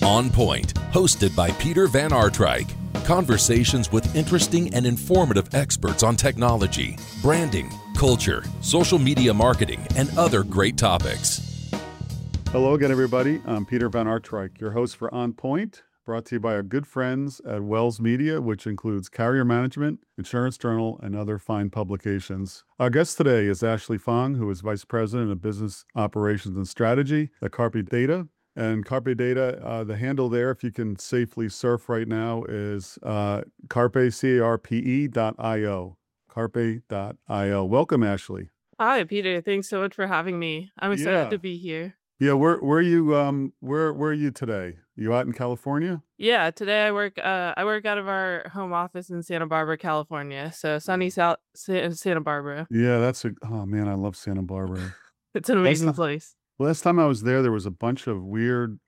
On Point, hosted by Peter Van Artryk. Conversations with interesting and informative experts on technology, branding, culture, social media marketing, and other great topics. Hello again, everybody. I'm Peter Van Artryk, your host for On Point, brought to you by our good friends at Wells Media, which includes Carrier Management, Insurance Journal, and other fine publications. Our guest today is Ashley Fong, who is Vice President of Business Operations and Strategy at Carpe Data. And Carpe Data, the handle there, if you can safely surf right now, is Carpe, C-A-R-P-E.io. Carpe.io. Welcome, Ashley. Hi, Peter. Thanks so much for having me. I'm excited to be here. Yeah, where are you today? You out in California? Yeah, today I work out of our home office in Santa Barbara, California. So sunny Santa Barbara. Yeah, oh man, I love Santa Barbara. It's an amazing place. Last time I was there was a bunch of weird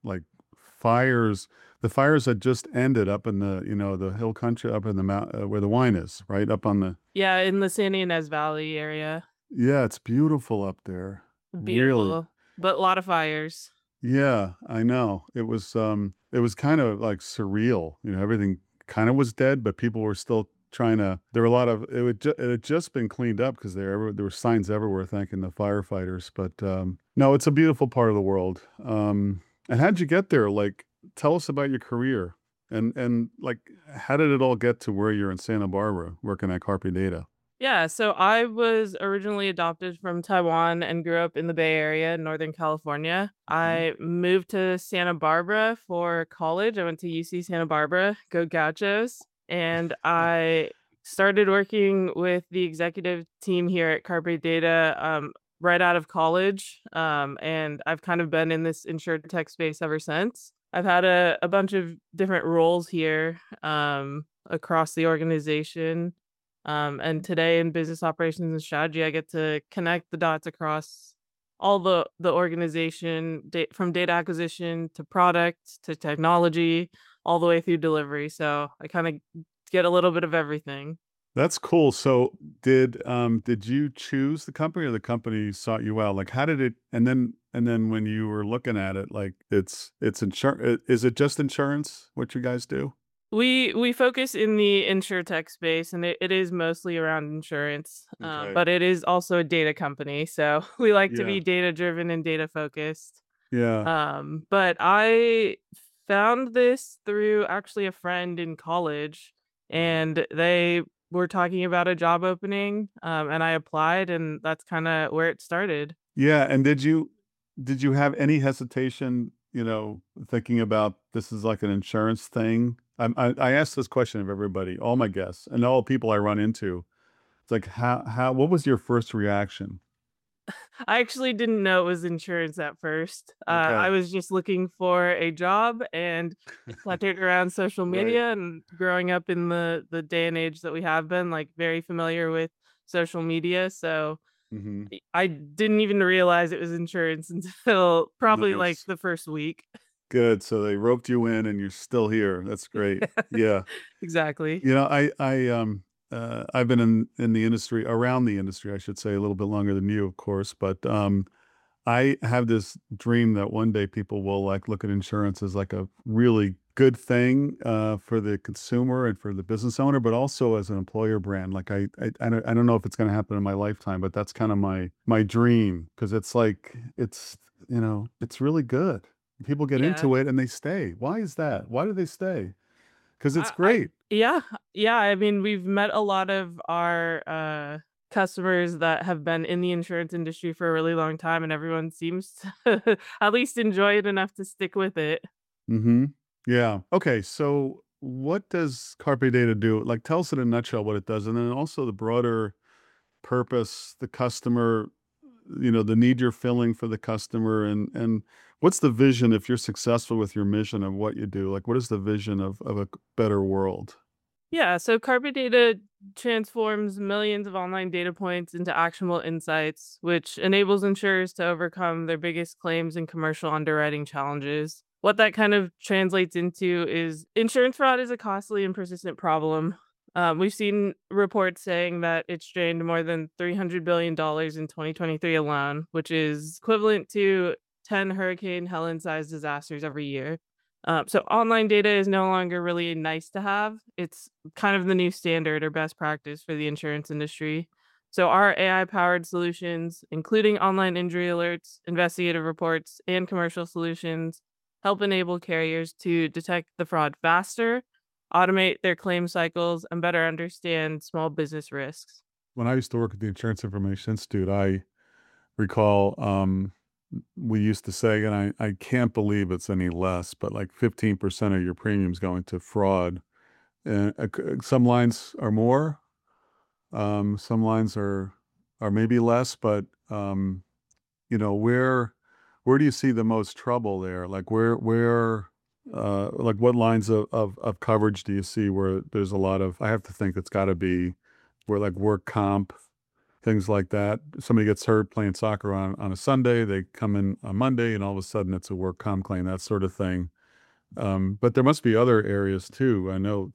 fires. The fires had just ended up in the hill country up in the mount where the wine is, right up on the. Yeah, in the San Ynez Valley area. Yeah, it's beautiful up there. Beautiful, really. But a lot of fires. Yeah, I know. It was kind of like surreal. Everything kind of was dead, but people were still trying to. There were a lot of it had just been cleaned up because there were signs everywhere thanking the firefighters. But no, it's a beautiful part of the world. And how'd you get there? Tell us about your career and how did it all get to where you're in Santa Barbara working at Carpe Data? Yeah, so I was originally adopted from Taiwan and grew up in the Bay Area in Northern California. I moved to Santa Barbara for college. I went to UC Santa Barbara, go Gauchos, and I started working with the executive team here at Carpe Data right out of college, and I've kind of been in this insurtech space ever since. I've had a bunch of different roles here across the organization. And today in business operations and strategy, I get to connect the dots across all the organization, from data acquisition to product to technology, all the way through delivery. So I kind of get a little bit of everything. That's cool. So did you choose the company or the company sought you out? How did it? And then when you were looking at it, it's insurance. Is it just insurance? What you guys do? We focus in the insurtech space, and it is mostly around insurance, Okay. but it is also a data company. So we like to Yeah. be data driven and data focused. Yeah. But I found this through actually a friend in college, and they were talking about a job opening, and I applied, and that's kind of where it started. Yeah. And did you have any hesitation, thinking about this is like an insurance thing? I ask this question of everybody, all my guests and all people I run into. It's like, what was your first reaction? I actually didn't know it was insurance at first. Okay. I was just looking for a job and fluttered around social media and growing up in the day and age that we have been, very familiar with social media. So Mm-hmm. I didn't even realize it was insurance until probably Nice. the first week. Good. So they roped you in and you're still here. That's great. Yeah. Exactly. I've been in the industry, around the industry, I should say, a little bit longer than you, of course, but I have this dream that one day people will look at insurance as a really good thing for the consumer and for the business owner, but also as an employer brand. I don't know if it's going to happen in my lifetime, but that's kind of my dream, because it's it's really good. People get into it and they stay. Why is that? Why do they stay? Because it's great. Yeah. I mean, we've met a lot of our customers that have been in the insurance industry for a really long time, and everyone seems to at least enjoy it enough to stick with it. Mm-hmm. Yeah. Okay. So what does Carpe Data do? Tell us in a nutshell what it does, and then also the broader purpose, the customer, the need you're filling for the customer, and what's the vision if you're successful with your mission of what you do? What is the vision of a better world? Yeah, so Carpe Data transforms millions of online data points into actionable insights, which enables insurers to overcome their biggest claims and commercial underwriting challenges. What that kind of translates into is insurance fraud is a costly and persistent problem. We've seen reports saying that it's drained more than $300 billion in 2023 alone, which is equivalent to 10 Hurricane Helen-sized disasters every year. So online data is no longer really nice to have. It's kind of the new standard or best practice for the insurance industry. So our AI powered solutions, including online injury alerts, investigative reports, and commercial solutions, help enable carriers to detect the fraud faster, automate their claim cycles, and better understand small business risks. When I used to work at the Insurance Information Institute, I recall we used to say, and I can't believe it's any less, but like 15% of your premiums going to fraud. And some lines are more, some lines are maybe less, but where do you see the most trouble there? Like like what lines of coverage do you see where there's a lot of, I have to think it's got to be where like work comp, things like that. Somebody gets hurt playing soccer on a Sunday, they come in on Monday, and all of a sudden it's a work comp claim, that sort of thing. But there must be other areas too. I know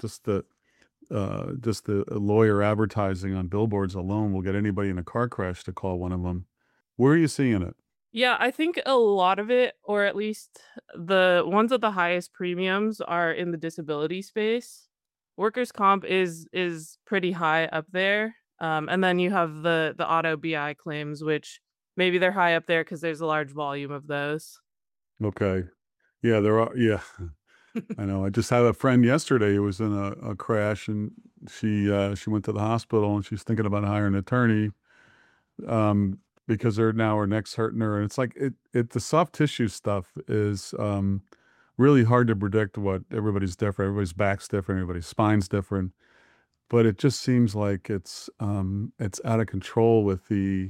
just the lawyer advertising on billboards alone will get anybody in a car crash to call one of them. Where are you seeing it? Yeah, I think a lot of it, or at least the ones with the highest premiums, are in the disability space. Workers' comp is pretty high up there, and then you have the auto BI claims, which maybe they're high up there because there's a large volume of those. Okay. Yeah, there are. Yeah, I know. I just had a friend yesterday who was in a crash, and she went to the hospital, and she's thinking about hiring an attorney, because her neck's hurting her, and it's like the soft tissue stuff is really hard to predict. What everybody's different, everybody's back's different, everybody's spine's different, but it just seems like it's out of control with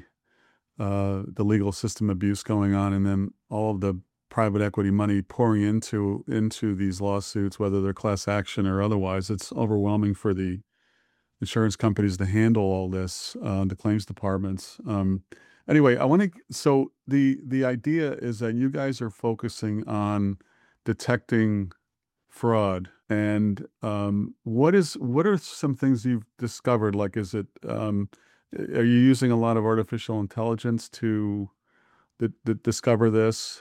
the legal system abuse going on, and then all of the private equity money pouring into these lawsuits, whether they're class action or otherwise. It's overwhelming for the insurance companies to handle all this, the claims departments. Anyway, I want to. So the idea is that you guys are focusing on detecting fraud, and what are some things you've discovered? Like, are you using a lot of artificial intelligence to discover this?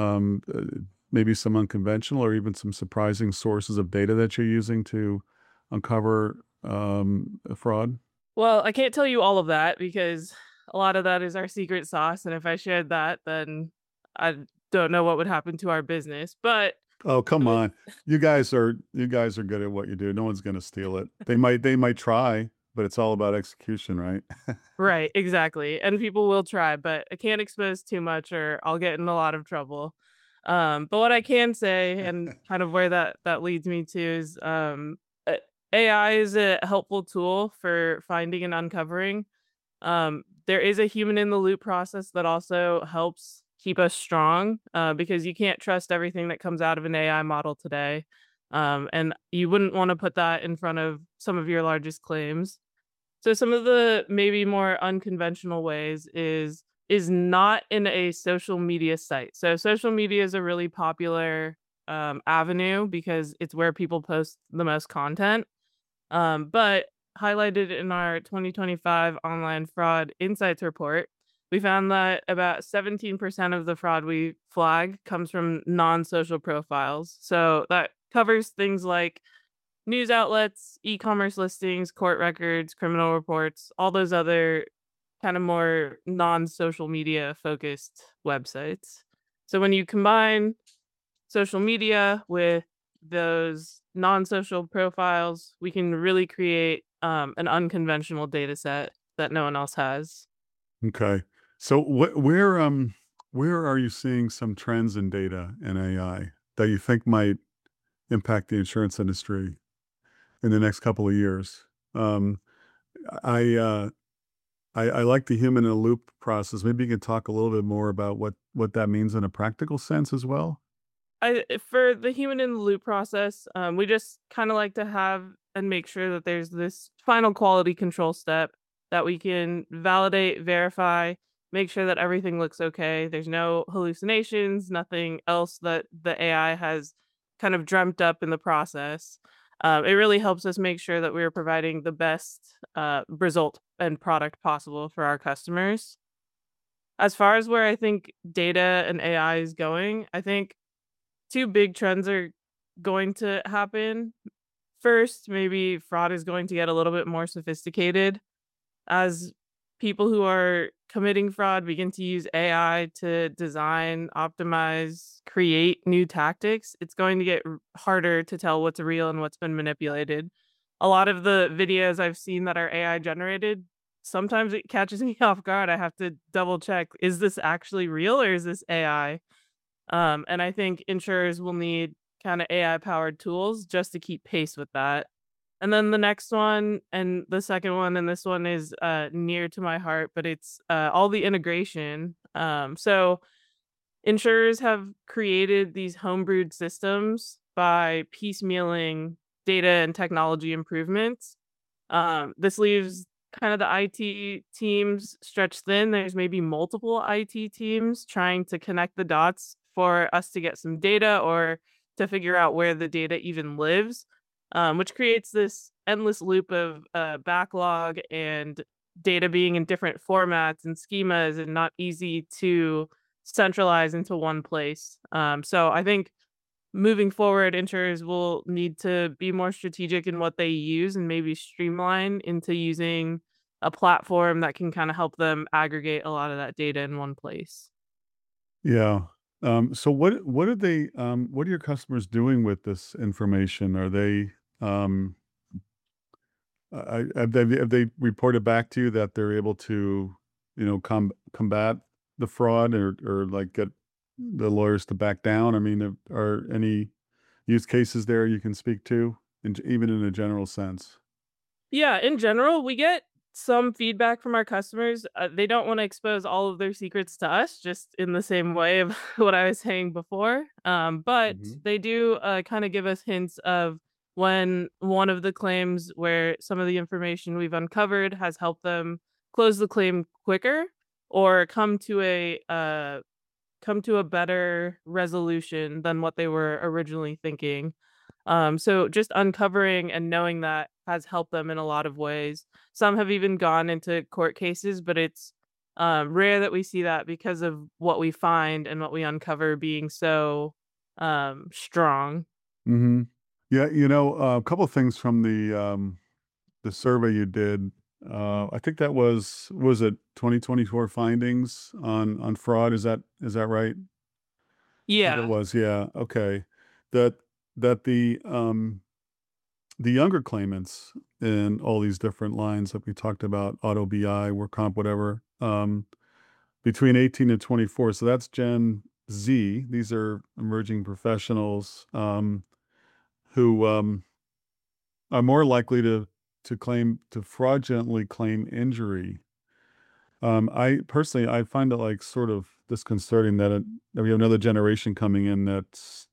Maybe some unconventional or even some surprising sources of data that you're using to uncover fraud? Well, I can't tell you all of that because a lot of that is our secret sauce, and if I shared that, then I don't know what would happen to our business. But Oh, I come would on. You guys are good at what you do. No one's going to steal it. They might try, but it's all about execution, right? right, exactly. And people will try, but I can't expose too much or I'll get in a lot of trouble. But what I can say and kind of where that leads me to is a- AI is a helpful tool for finding and uncovering. There is a human in the loop process that also helps keep us strong, because you can't trust everything that comes out of an AI model today. And you wouldn't want to put that in front of some of your largest claims. So some of the maybe more unconventional ways is not in a social media site. So social media is a really popular avenue because it's where people post the most content. But highlighted in our 2025 online fraud insights report, we found that about 17% of the fraud we flag comes from non-social profiles. So that covers things like news outlets, e-commerce listings, court records, criminal reports, all those other kind of more non-social media focused websites. So when you combine social media with those non-social profiles, we can really create an unconventional data set that no one else has. Okay. So where are you seeing some trends in data and AI that you think might impact the insurance industry in the next couple of years? Um, I, uh, I like the human in the loop process. Maybe you can talk a little bit more about what that means in a practical sense as well. For the human in the loop process, we just kind of like to have and make sure that there's this final quality control step that we can validate, verify, make sure that everything looks okay. There's no hallucinations, nothing else that the AI has kind of dreamt up in the process. It really helps us make sure that we're providing the best result and product possible for our customers. As far as where I think data and AI is going, I think two big trends are going to happen. First, maybe fraud is going to get a little bit more sophisticated as people who are committing fraud begin to use AI to design, optimize, create new tactics. It's going to get harder to tell what's real and what's been manipulated. A lot of the videos I've seen that are AI generated, sometimes it catches me off guard. I have to double check, is this actually real or is this AI? And I think insurers will need kind of AI powered tools just to keep pace with that. And then the next one and the second one, and this one is near to my heart, but it's all the integration. So insurers have created these homebrewed systems by piecemealing data and technology improvements. This leaves kind of the IT teams stretched thin. There's maybe multiple IT teams trying to connect the dots for us to get some data or to figure out where the data even lives, which creates this endless loop of backlog and data being in different formats and schemas and not easy to centralize into one place. So I think moving forward, insurers will need to be more strategic in what they use and maybe streamline into using a platform that can kind of help them aggregate a lot of that data in one place. Yeah. So what are they what are your customers doing with this information? Are they have they reported back to you that they're able to, combat the fraud or like get the lawyers to back down? I mean, are any use cases there you can speak to, even in a general sense? Yeah, in general, we get some feedback from our customers. They don't want to expose all of their secrets to us, just in the same way of what I was saying before. But Hmm. they do kind of give us hints of when one of the claims where some of the information we've uncovered has helped them close the claim quicker or come to a better resolution than what they were originally thinking. So just uncovering and knowing that has helped them in a lot of ways. Some have even gone into court cases, but it's rare that we see that because of what we find and what we uncover being so strong. Hmm. Yeah, a couple of things from the survey you did. I think that was it 2024 findings on fraud. Is that right? I think it Yeah. was. Yeah. Okay. That that the younger claimants in all these different lines that we talked about, auto BI, work comp, whatever, between 18 and 24. So that's Gen Z. These are emerging professionals who are more likely to fraudulently claim injury. I personally, I find it like sort of disconcerting that we have another generation coming in that's,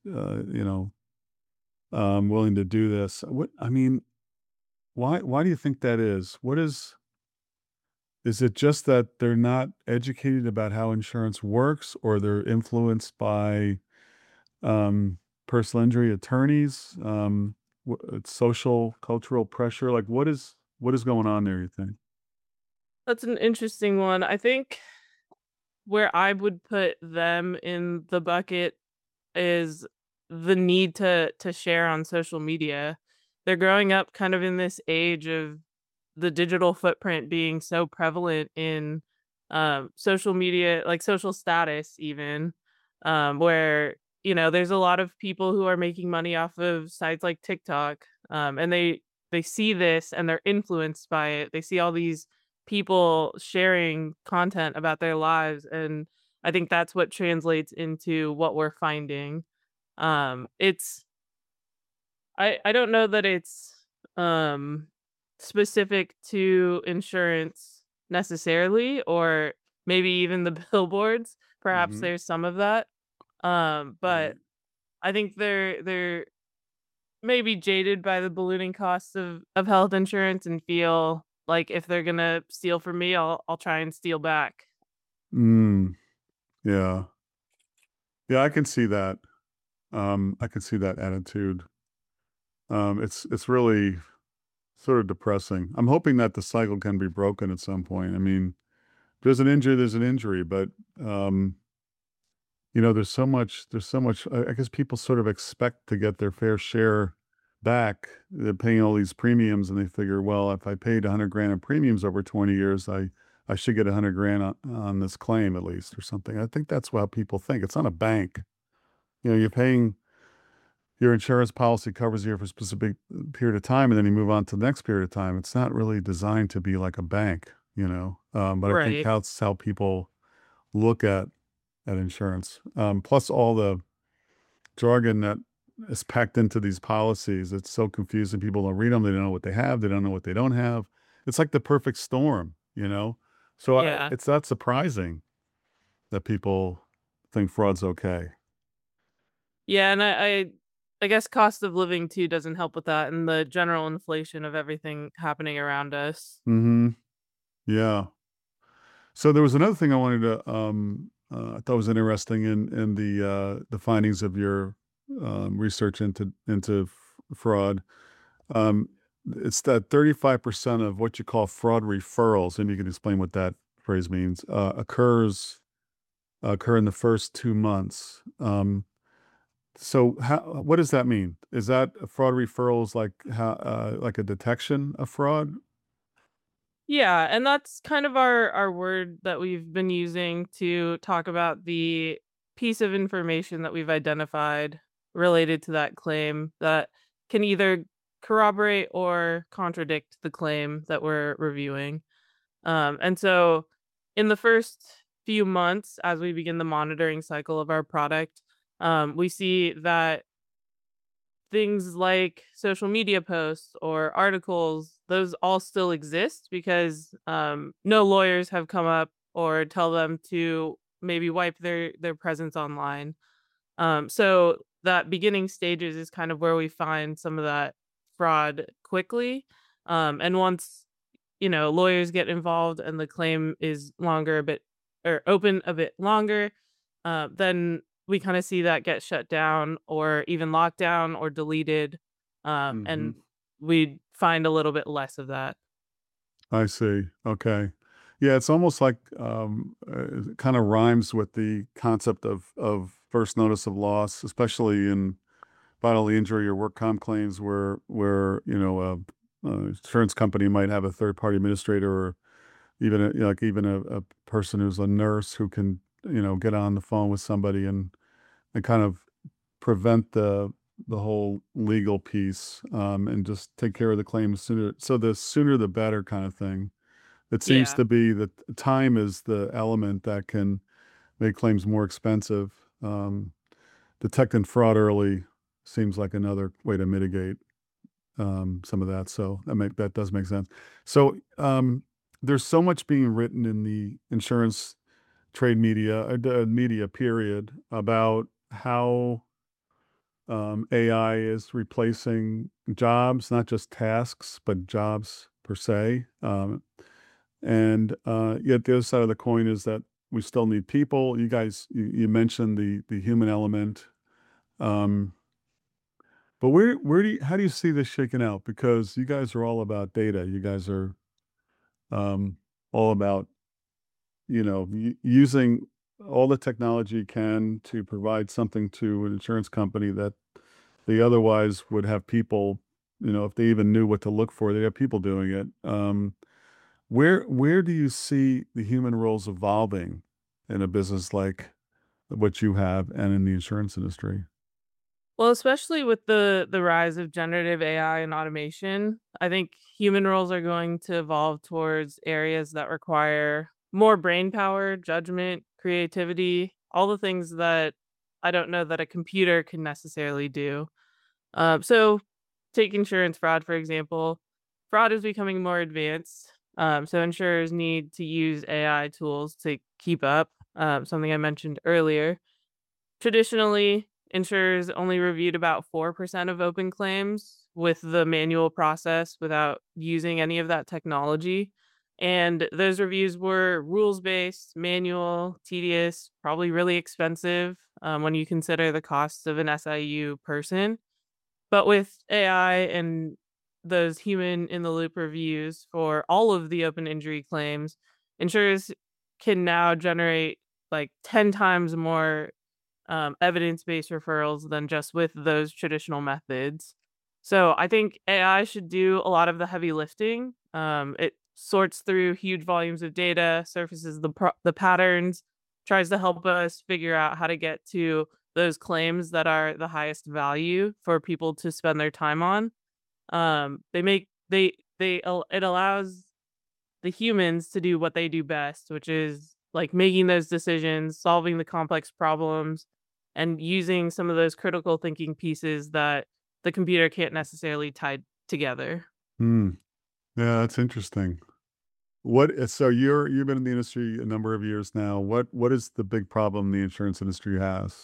willing to do this. What I mean, why do you think that is? Is it just that they're not educated about how insurance works, or they're influenced by um, personal injury attorneys, social cultural pressure? Like, what is going on there? You think? That's an interesting one. I think where I would put them in the bucket is the need to share on social media. They're growing up kind of in this age of the digital footprint being so prevalent in social media, like social status, even where there's a lot of people who are making money off of sites like TikTok, and they see this and they're influenced by it. They see all these people sharing content about their lives, and I think that's what translates into what we're finding. It's I don't know that it's um specific to insurance necessarily, or maybe even the billboards. Perhaps Hmm. there's some of that. But Right. I think they're maybe jaded by the ballooning costs of health insurance and feel like if they're gonna steal from me, I'll try and steal back. Mm, yeah. Yeah, I can see that. I can see that attitude. It's really sort of depressing. I'm hoping that the cycle can be broken at some point. I mean, there's an injury, but um, there's so much, I guess people sort of expect to get their fair share back. They're paying all these premiums and they figure, well, if I paid 100 grand in premiums over 20 years, I should get 100 grand on this claim at least or something. I think that's what people think. It's not a bank. You're paying, your insurance policy covers you for a specific period of time and then you move on to the next period of time. It's not really designed to be like a bank. But I think Right. that's how people look at insurance. Plus all the jargon that is packed into these policies. It's so confusing. People don't read them. They don't know what they have. They don't know what they don't have. It's like the perfect storm. So Yeah. it's not surprising that people think fraud's okay. Yeah, and I guess cost of living too doesn't help with that and the general inflation of everything happening around us. Mm-hmm. Yeah. So there was another thing I wanted to, I thought was interesting in the findings of your research into fraud. Um, it's that 35% of what you call fraud referrals, and you can explain what that phrase means, occur in the first 2 months. So what does that mean? Is that fraud referrals like a detection of fraud? Yeah, and that's kind of our word that we've been using to talk about the piece of information that we've identified related to that claim that can either corroborate or contradict the claim that we're reviewing. And so in the first few months, as we begin the monitoring cycle of our product, we see that things like social media posts or articles, those all still exist because no lawyers have come up or tell them to maybe wipe their presence online. So that beginning stages is kind of where we find some of that fraud quickly. And once lawyers get involved and the claim is longer a bit or open a bit longer, then we kind of see that get shut down or even locked down or deleted. Hmm. And we find a little bit less of that. I see. Okay. Yeah, it's almost like it kind of rhymes with the concept of first notice of loss, especially in bodily injury or work comp claims where a insurance company might have a third party administrator or even a person who's a nurse who can get on the phone with somebody and kind of prevent the whole legal piece and just take care of the claim sooner. So the sooner the better kind of thing. It seems Yeah. to be that time is the element that can make claims more expensive. Detecting fraud early seems like another way to mitigate some of that. So that does make sense. So there's so much being written in the insurance trade media, media period, about how AI is replacing jobs, not just tasks, but jobs per se. And yet the other side of the coin is that we still need people. You guys, you mentioned the human element. Um, but how do you see this shaking out? Because you guys are all about data. You guys are um, all about, using all the technology you can to provide something to an insurance company that they otherwise would have people, if they even knew what to look for, they have people doing it. Where do you see the human roles evolving in a business like what you have and in the insurance industry? Well, especially with the rise of generative AI and automation, I think human roles are going to evolve towards areas that require more brain power, judgment, creativity, all the things that I don't know that a computer can necessarily do. So take insurance fraud, for example. Fraud is becoming more advanced. So insurers need to use AI tools to keep up, something I mentioned earlier. Traditionally, insurers only reviewed about 4% of open claims with the manual process without using any of that technology. And those reviews were rules based, manual, tedious, probably really expensive when you consider the costs of an SIU person. But with AI and those human in the loop reviews for all of the open injury claims, insurers can now generate like 10 times more evidence-based referrals than just with those traditional methods. So I think AI should do a lot of the heavy lifting. It sorts through huge volumes of data, surfaces the patterns, tries to help us figure out how to get to those claims that are the highest value for people to spend their time on. They make they al It allows the humans to do what they do best, which is, like, making those decisions, solving the complex problems, and using some of those critical thinking pieces that the computer can't necessarily tie together. Hmm. Yeah, that's interesting. So you've been in the industry a number of years now. What is the big problem the insurance industry has?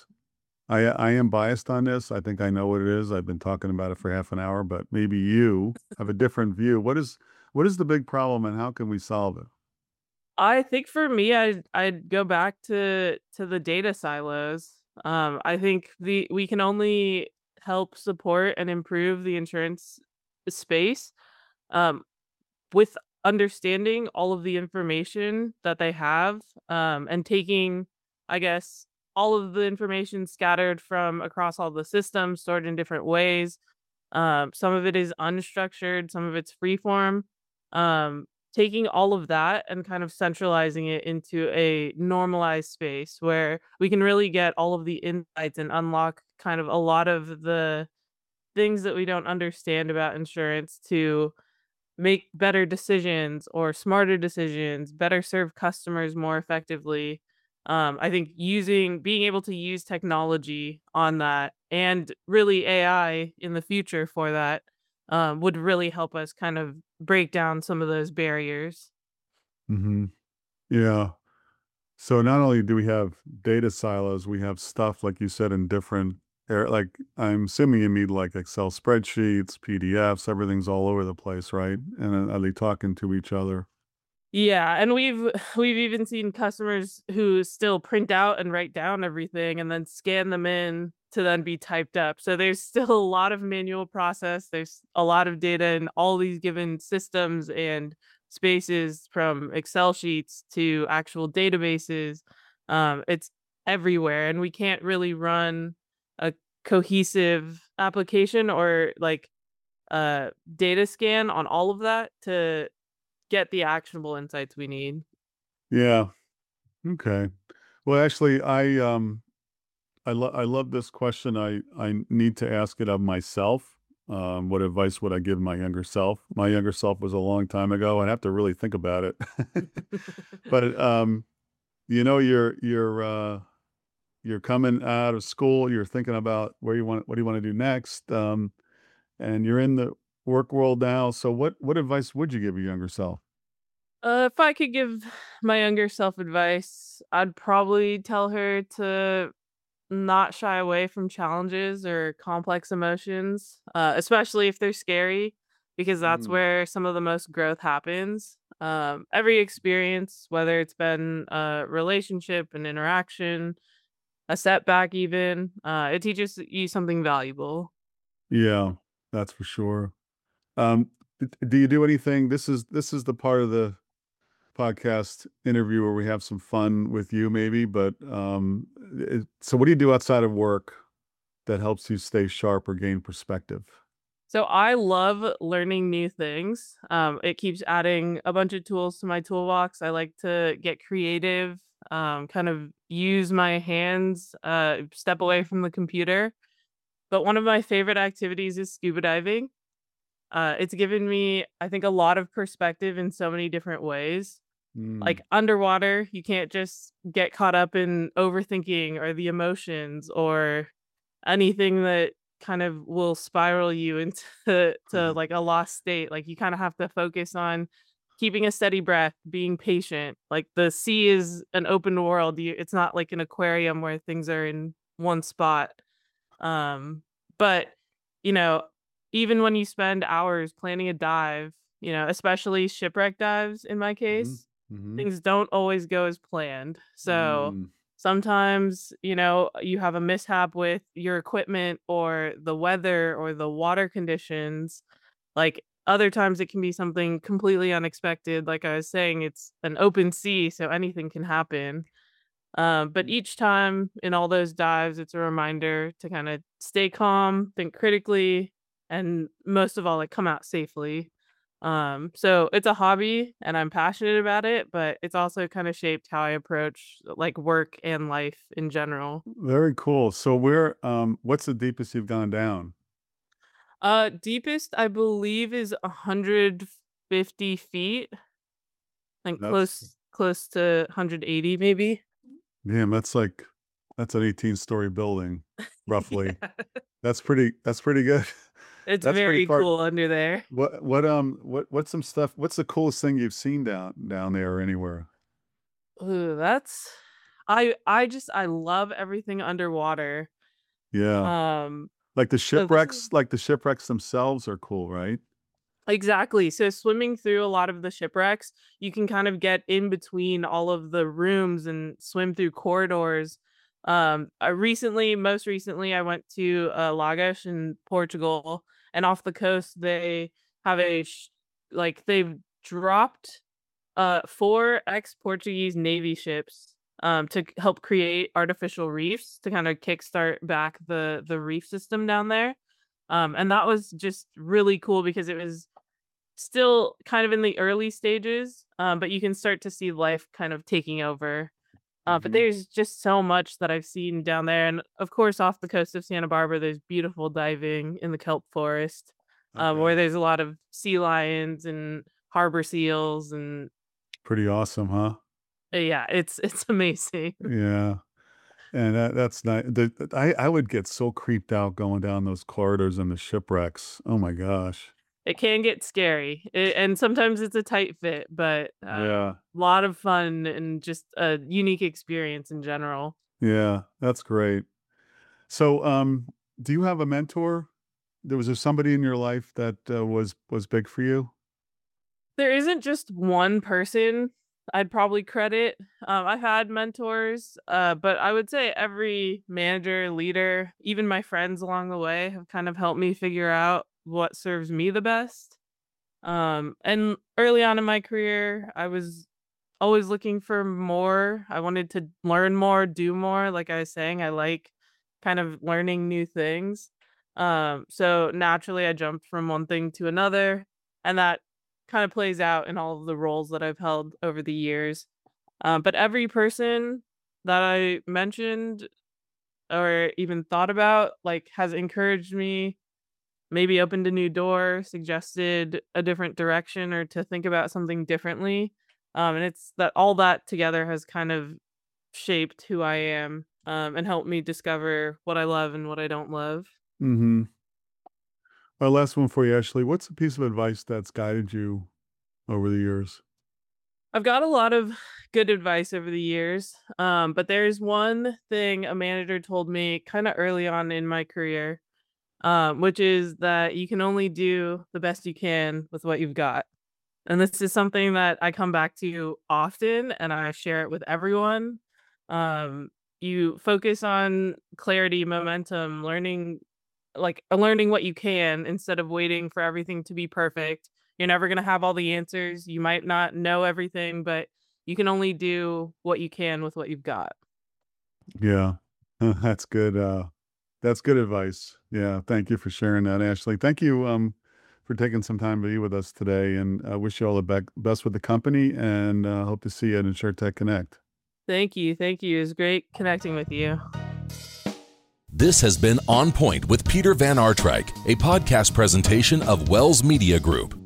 I am biased on this. I think I know what it is. I've been talking about it for half an hour, but maybe you have a different view. What is the big problem and how can we solve it? I think for me, I'd go back to the data silos. I think the we can only help support and improve the insurance space, um, with understanding all of the information that they have, and taking, I guess, all of the information scattered from across all the systems, stored in different ways. Some of it is unstructured, some of it's freeform. Um, Taking all of that and kind of centralizing it into a normalized space where we can really get all of the insights and unlock kind of a lot of the things that we don't understand about insurance to make better decisions or smarter decisions, better serve customers more effectively. I think being able to use technology on that and really AI in the future for that would really help us kind of break down some of those barriers. Hmm. Yeah. So not only do we have data silos, we have stuff like you said in different like I'm assuming you mean like Excel spreadsheets, PDFs, everything's all over the place, right? And then are they talking to each other? Yeah, and we've even seen customers who still print out and write down everything and then scan them in to then be typed up. So there's still a lot of manual process. There's a lot of data in all these given systems and spaces from Excel sheets to actual databases. It's everywhere and we can't really run a cohesive application or like data scan on all of that to get the actionable insights we need. Yeah. Okay. Well, actually, I love this question. I need to ask it of myself. What advice would I give my younger self? My younger self was a long time ago. I'd have to really think about it. But you're coming out of school. You're thinking about what do you want to do next, and you're in the work world now. So what advice would you give your younger self? If I could give my younger self advice, I'd probably tell her to not shy away from challenges or complex emotions, especially if they're scary, because that's Mm, where some of the most growth happens. Every experience, whether it's been a relationship, an interaction, a setback, even, it teaches you something valuable. yeah, that's for sure. Do you do anything? This is the part of the podcast interview where we have some fun with you, maybe. But so, what do you do outside of work that helps you stay sharp or gain perspective? So I love learning new things. It keeps adding a bunch of tools to my toolbox. I like to get creative, kind of use my hands, step away from the computer. But one of my favorite activities is scuba diving. It's given me, I think, a lot of perspective in so many different ways. Mm, Like underwater, you can't just get caught up in overthinking or the emotions or anything that kind of will spiral you into like a lost state. Like you kind of have to focus on keeping a steady breath, being patient. Like the sea is an open world. It's not like an aquarium where things are in one spot. Um, but you know, even when you spend hours planning a dive, especially shipwreck dives in my mhm, case, mhm, things don't always go as planned. So mm, sometimes, you have a mishap with your equipment or the weather or the water conditions. Like other times it can be something completely unexpected. Like I was saying, it's an open sea, so anything can happen. But each time in all those dives, it's a reminder to kind of stay calm, think critically, and most of all, like come out safely. So it's a hobby and I'm passionate about it, but it's also kind of shaped how I approach like work and life in general. Very cool. So what's the deepest you've gone down? Deepest I believe is 150 feet, like That's close to 180 maybe. damn, that's an 18-story building, roughly. Yeah. That's pretty good. It's That's pretty very far. cool under there. What's some stuff? What's the coolest thing you've seen down there or anywhere? Ooh, that's I love everything underwater. Yeah. Um, Like so this is the shipwrecks themselves are cool, right? exactly. So swimming through a lot of the shipwrecks, you can kind of get in between all of the rooms and swim through corridors. Most recently, I went to Lagos in Portugal, and off the coast they have like they've dropped four ex-Portuguese Navy ships to help create artificial reefs to kind of kickstart back the reef system down there. And that was just really cool because it was still kind of in the early stages, but you can start to see life kind of taking over. But Mhm. there's just so much that I've seen down there, and of course, off the coast of Santa Barbara, there's beautiful diving in the kelp forest, Okay. where there's a lot of sea lions and harbor seals, and Pretty awesome, huh? yeah, it's amazing. Yeah. And that's nice. I would get so creeped out going down those corridors and the shipwrecks. Oh my gosh. It can get scary, and sometimes it's a tight fit, but Yeah. lot of fun and just a unique experience in general. Yeah. That's great. So, do you have a mentor? Was there somebody in your life that was big for you? There isn't just one person I'd probably credit. I've had mentors, but I would say every manager, leader, even my friends along the way have kind of helped me figure out what serves me the best. And early on in my career, I was always looking for more. I wanted to learn more, do more. Like I was saying, I like kind of learning new things. So naturally, I jumped from one thing to another, and that kind of plays out in all of the roles that I've held over the years. But every person that I mentioned or even thought about, like, has encouraged me, maybe opened a new door, suggested a different direction, or to think about something differently. And it's that all that together has kind of shaped who I am, and helped me discover what I love and what I don't love. Mhm. Our last one for you, Ashley. What's a piece of advice that's guided you over the years? I've got a lot of good advice over the years, but there's one thing a manager told me kind of early on in my career, which is that you can only do the best you can with what you've got. And this is something that I come back to often and I share it with everyone. Um, you focus on clarity, momentum, learning what you can instead of waiting for everything to be perfect. You're never going to have all the answers. You might not know everything, but you can only do what you can with what you've got. Yeah. That's good advice. Yeah, thank you for sharing that, Ashley. Thank you, for taking some time to be with us today, and I wish you all the best with the company, and, hope to see you at InsurTech Connect. Thank you. Thank you. It was great connecting with you. This has been On Point with Peter Van Artryk, a podcast presentation of Wells Media Group.